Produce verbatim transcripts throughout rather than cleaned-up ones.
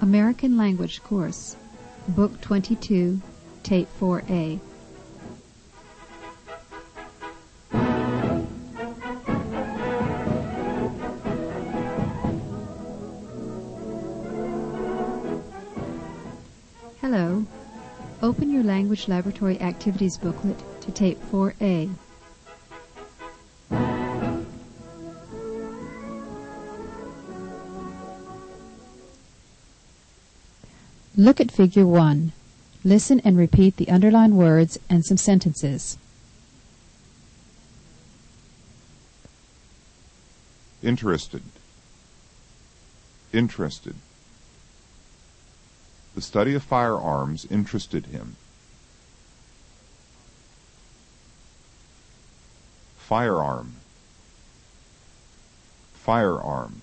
American Language Course, Book twenty-two, Tape four A. Hello. Open your Language Laboratory Activities booklet to Tape four A. Look at Figure one. Listen and repeat the underlined words and some sentences. Interested. Interested. The study of firearms interested him. Firearm. Firearm.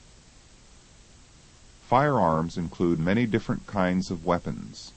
Firearms include many different kinds of weapons.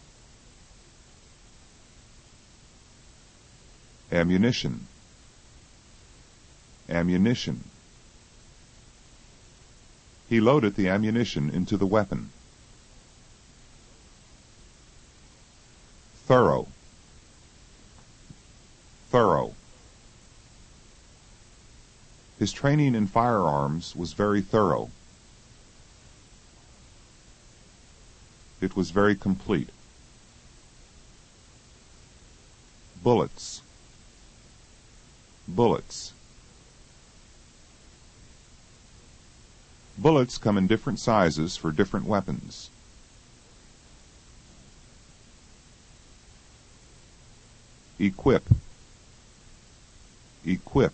Ammunition. Ammunition. He loaded the ammunition into the weapon. Thorough. Thorough. His training in firearms was very thorough. It was very complete. Bullets. Bullets. Bullets come in different sizes for different weapons. Equip. Equip.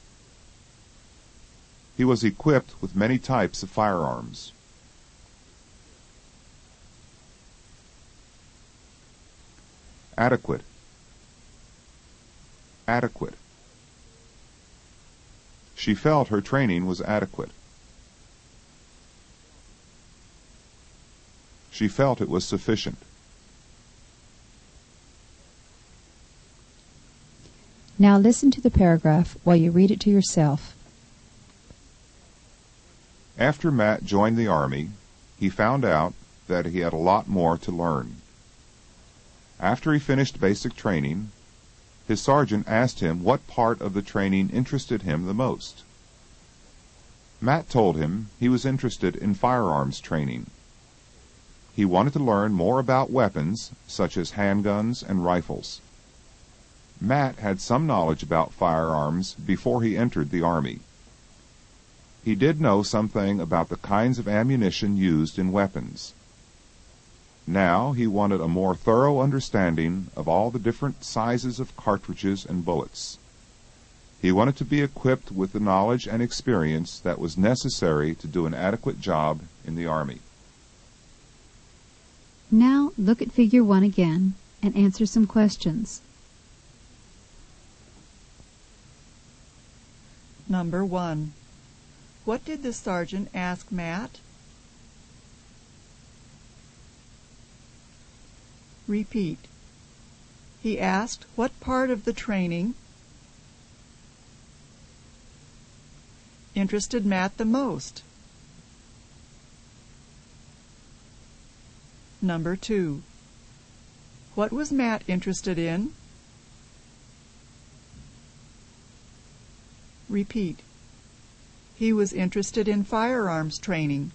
He was equipped with many types of firearms. Adequate. Adequate. She felt her training was adequate. She felt it was sufficient. Now listen to the paragraph while you read it to yourself. After Matt joined the Army, he found out that he had a lot more to learn. After he finished basic training, his sergeant asked him what part of the training interested him the most. Matt told him he was interested in firearms training. He wanted to learn more about weapons, such as handguns and rifles. Matt had some knowledge about firearms before he entered the Army. He did know something about the kinds of ammunition used in weapons. Now he wanted a more thorough understanding of all the different sizes of cartridges and bullets. He wanted to be equipped with the knowledge and experience that was necessary to do an adequate job in the Army. Now look at Figure one again and answer some questions. Number one. What did the sergeant ask Matt? Repeat. He asked what part of the training interested Matt the most. Number two. What was Matt interested in? Repeat. He was interested in firearms training.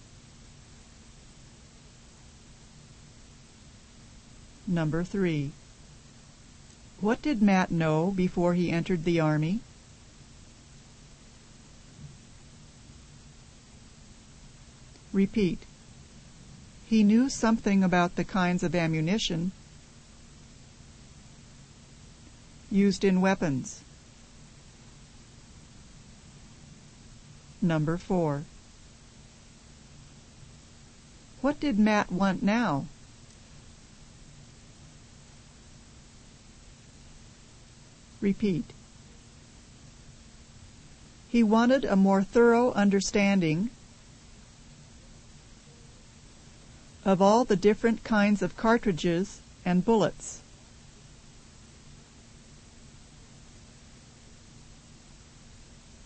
Number three. What did Matt know before he entered the Army? Repeat. He knew something about the kinds of ammunition used in weapons. Number four. What did Matt want now? Repeat. He wanted a more thorough understanding of all the different kinds of cartridges and bullets.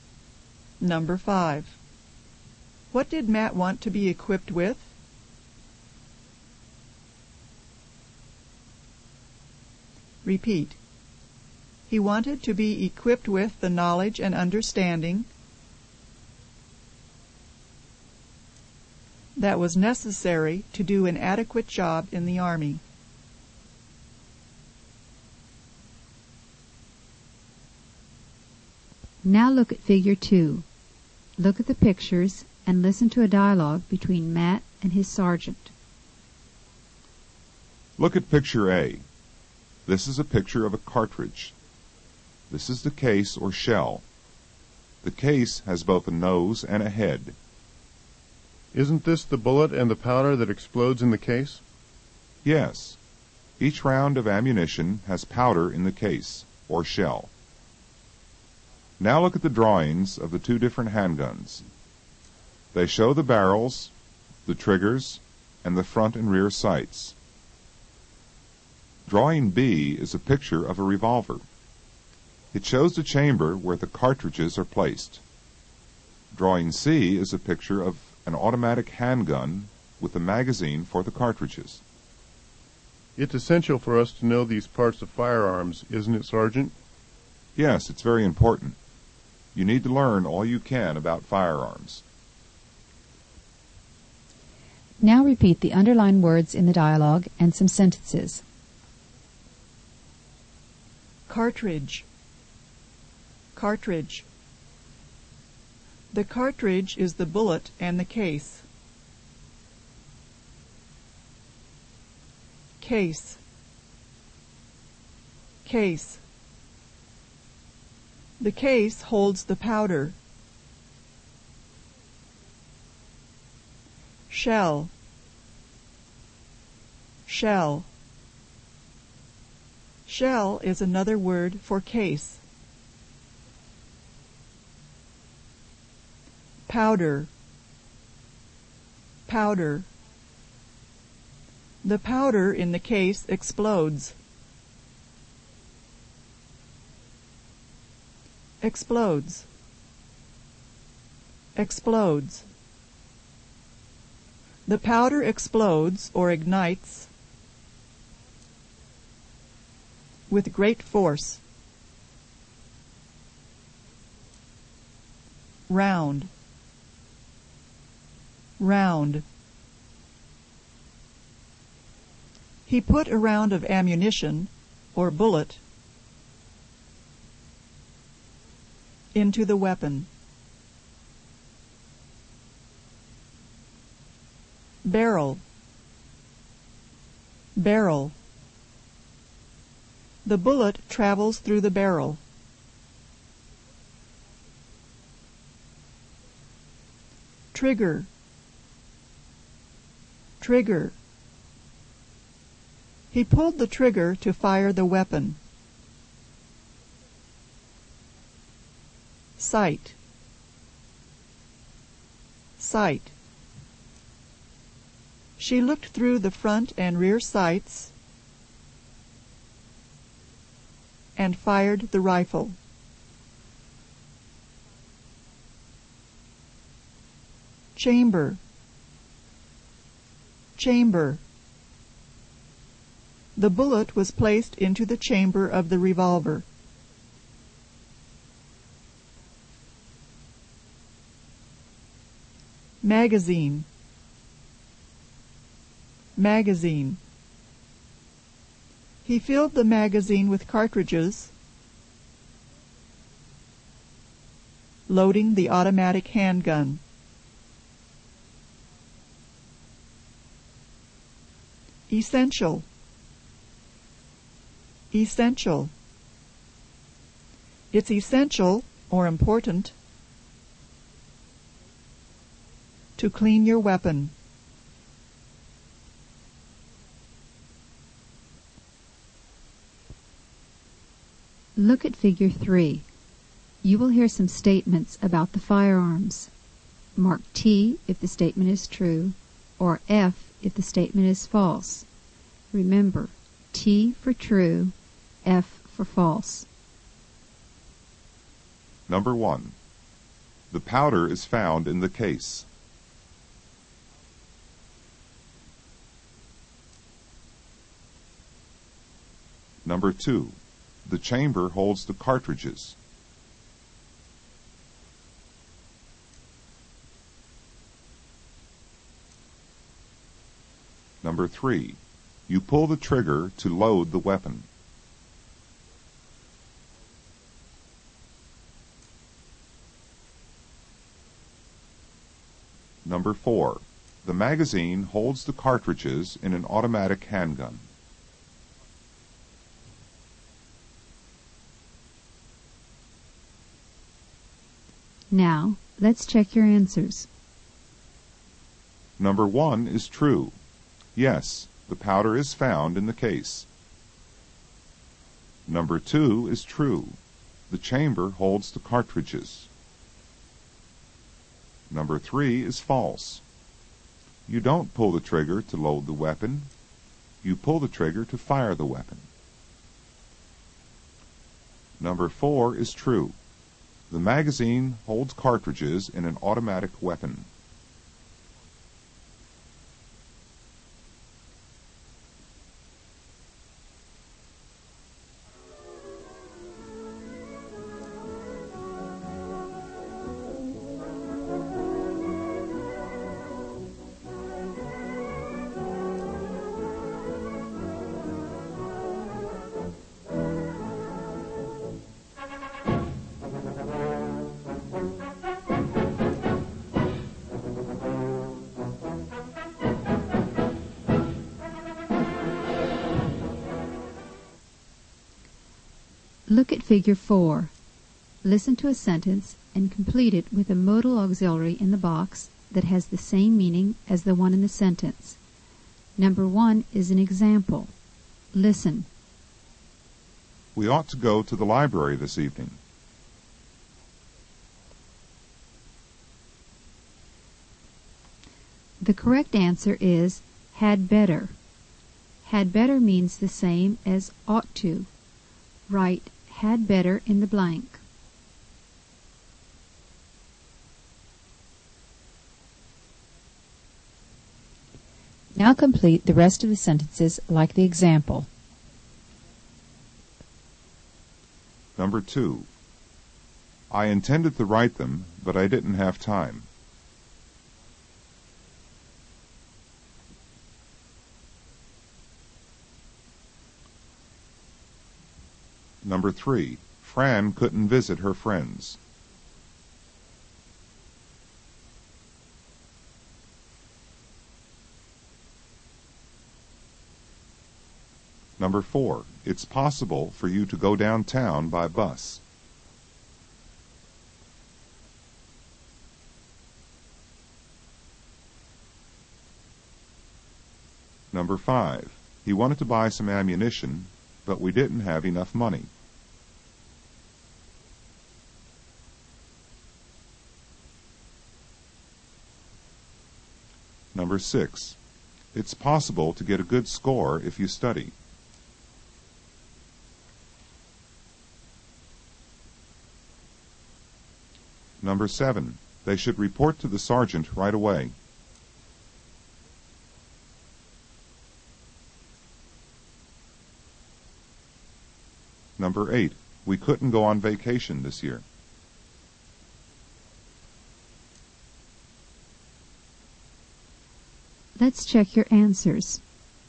Number five. What did Matt want to be equipped with? Repeat. He wanted to be equipped with the knowledge and understanding that was necessary to do an adequate job in the Army. Now look at Figure two. Look at the pictures and listen to a dialogue between Matt and his sergeant. Look at Picture A. This is a picture of a cartridge. This is the case or shell. The case has both a nose and a head. Isn't this the bullet and the powder that explodes in the case? Yes. Each round of ammunition has powder in the case, or shell. Now look at the drawings of the two different handguns. They show the barrels, the triggers, and the front and rear sights. Drawing B is a picture of a revolver. It shows the chamber where the cartridges are placed. Drawing C is a picture of an automatic handgun with a magazine for the cartridges. It's essential for us to know these parts of firearms, isn't it, Sergeant? Yes, it's very important. You need to learn all you can about firearms. Now repeat the underlined words in the dialogue and some sentences. Cartridge. Cartridge. The cartridge is the bullet and the case. Case. Case. The case holds the powder. Shell. Shell. Shell is another word for case. Powder. Powder. The powder in the case explodes. Explodes. Explodes. The powder explodes or ignites with great force. Round. Round. He put a round of ammunition, or bullet, into the weapon. Barrel. Barrel. The bullet travels through the barrel. Trigger. Trigger. He pulled the trigger to fire the weapon. Sight. Sight. She looked through the front and rear sights and fired the rifle. Chamber. Chamber. The bullet was placed into the chamber of the revolver. Magazine. Magazine. He filled the magazine with cartridges, loading the automatic handgun. Essential. Essential. It's essential, or important, to clean your weapon. Look at Figure three. You will hear some statements about the firearms. Mark T if the statement is true, or F if the statement is false. Remember, T for true, F for false. Number one. The powder is found in the case. Number two, the chamber holds the cartridges. Number three, you pull the trigger to load the weapon. Number four, the magazine holds the cartridges in an automatic handgun. Now, let's check your answers. Number one is true. Yes, the powder is found in the case. Number two is true. The chamber holds the cartridges. Number three is false. You don't pull the trigger to load the weapon. You pull the trigger to fire the weapon. Number four is true. The magazine holds cartridges in an automatic weapon. Look at Figure four. Listen to a sentence and complete it with a modal auxiliary in the box that has the same meaning as the one in the sentence. Number one is an example. Listen. We ought to go to the library this evening. The correct answer is had better. Had better means the same as ought to. Write had better in the blank. Now complete the rest of the sentences like the example. Number two, I intended to write them, but I didn't have time. Number three, Fran couldn't visit her friends. Number four, it's possible for you to go downtown by bus. Number five, he wanted to buy some ammunition, but we didn't have enough money. Number six, it's possible to get a good score if you study. Number seven, they should report to the sergeant right away. Number eight, we couldn't go on vacation this year. Let's check your answers.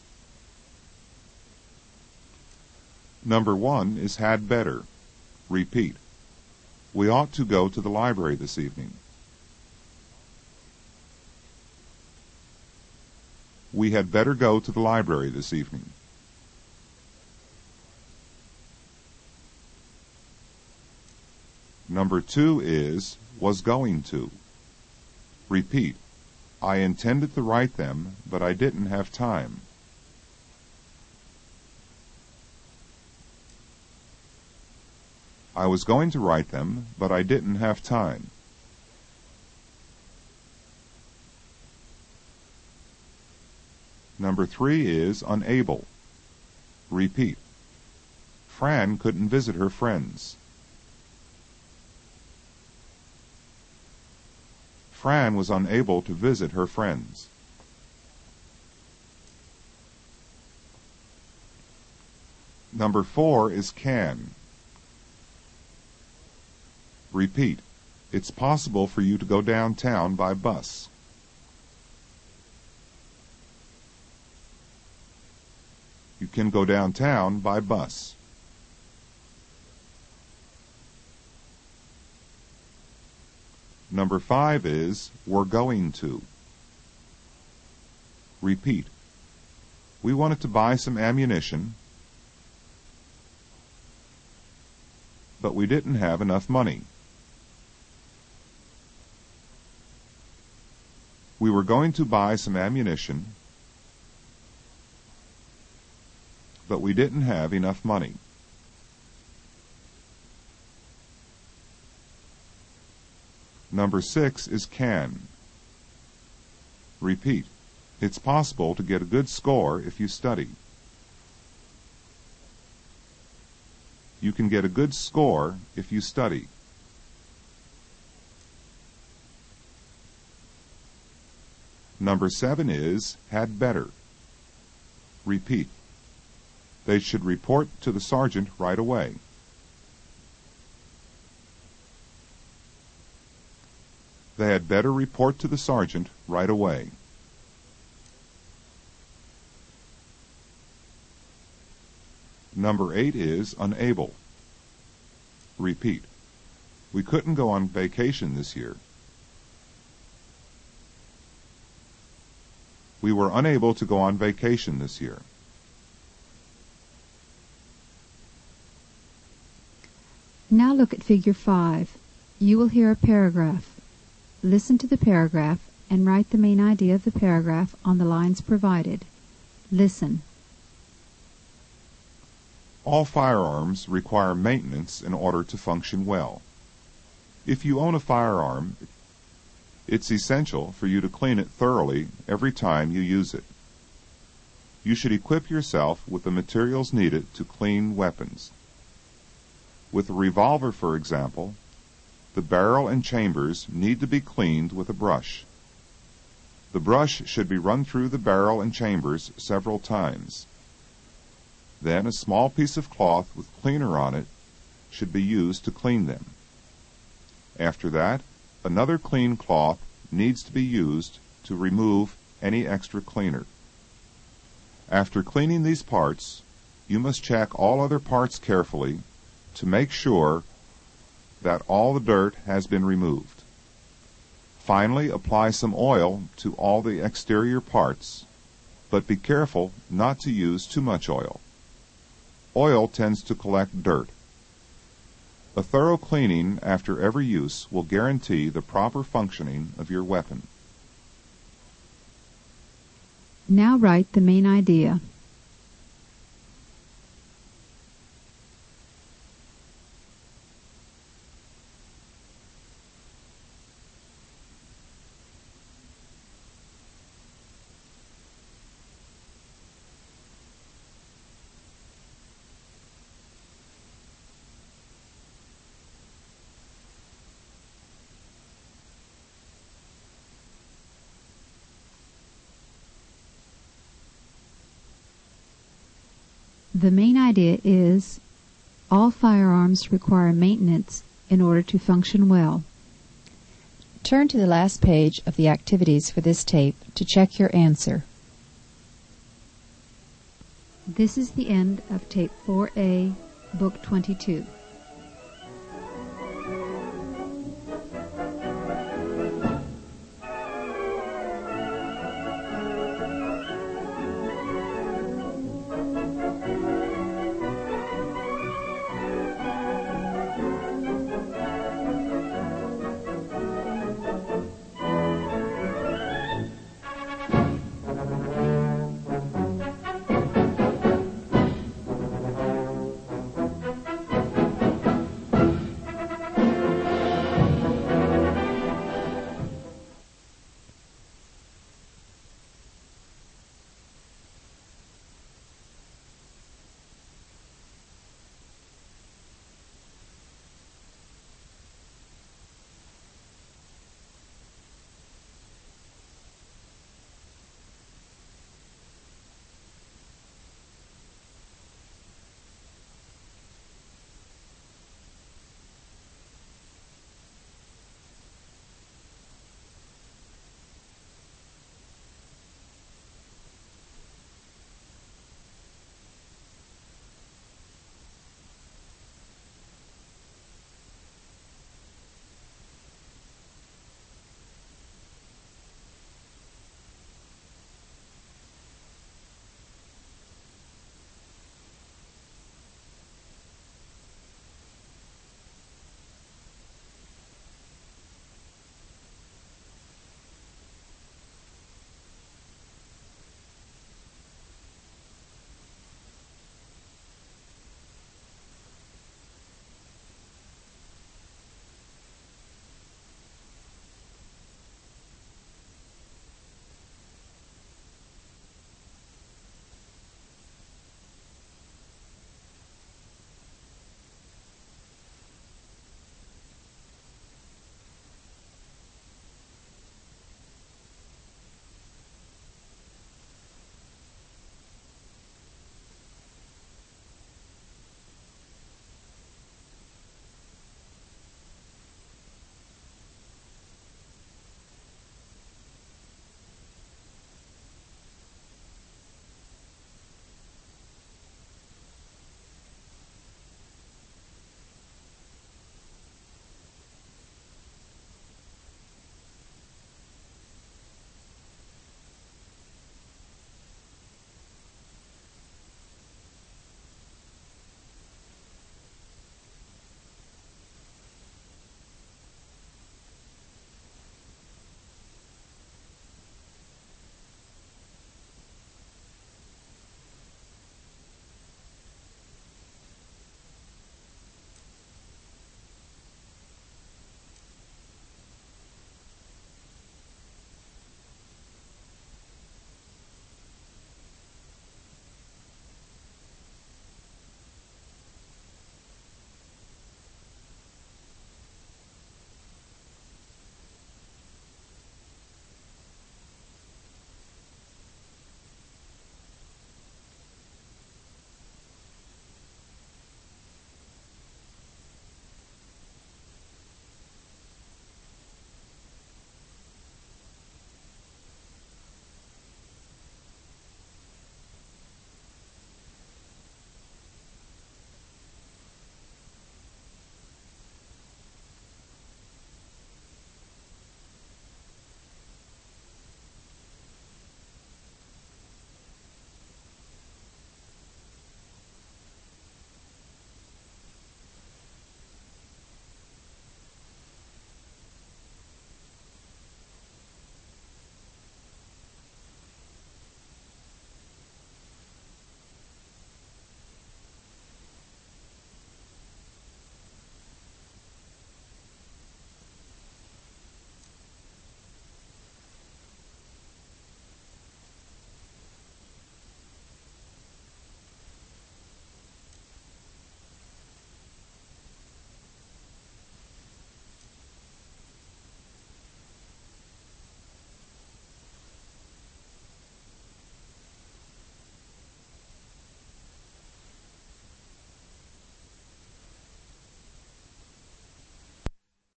Number one is had better. Repeat. We ought to go to the library this evening. We had better go to the library this evening. Number two is was going to. Repeat. I intended to write them, but I didn't have time. I was going to write them, but I didn't have time. Number three is unable. Repeat. Fran couldn't visit her friends. Fran was unable to visit her friends. Number four is can. Repeat. It's possible for you to go downtown by bus. You can go downtown by bus. Number five is we're going to. Repeat. We wanted to buy some ammunition, but we didn't have enough money. We were going to buy some ammunition, but we didn't have enough money. Number six is can. Repeat. It's possible to get a good score if you study. You can get a good score if you study. Number seven is had better. Repeat. They should report to the sergeant right away. They had better report to the sergeant right away. Number eight is unable. Repeat. We couldn't go on vacation this year. We were unable to go on vacation this year. Now look at figure five. You will hear a paragraph. Listen to the paragraph and write the main idea of the paragraph on the lines provided. Listen. All firearms require maintenance in order to function well. If you own a firearm, it's essential for you to clean it thoroughly every time you use it. You should equip yourself with the materials needed to clean weapons. With a revolver, for example, the barrel and chambers need to be cleaned with a brush. The brush should be run through the barrel and chambers several times. Then a small piece of cloth with cleaner on it should be used to clean them. After that, another clean cloth needs to be used to remove any extra cleaner. After cleaning these parts, you must check all other parts carefully to make sure that all the dirt has been removed. Finally, apply some oil to all the exterior parts, but be careful not to use too much oil. Oil tends to collect dirt. A thorough cleaning after every use will guarantee the proper functioning of your weapon. Now write the main idea. The main idea is all firearms require maintenance in order to function well. Turn to the last page of the activities for this tape to check your answer. This is the end of Tape four A, Book twenty-two.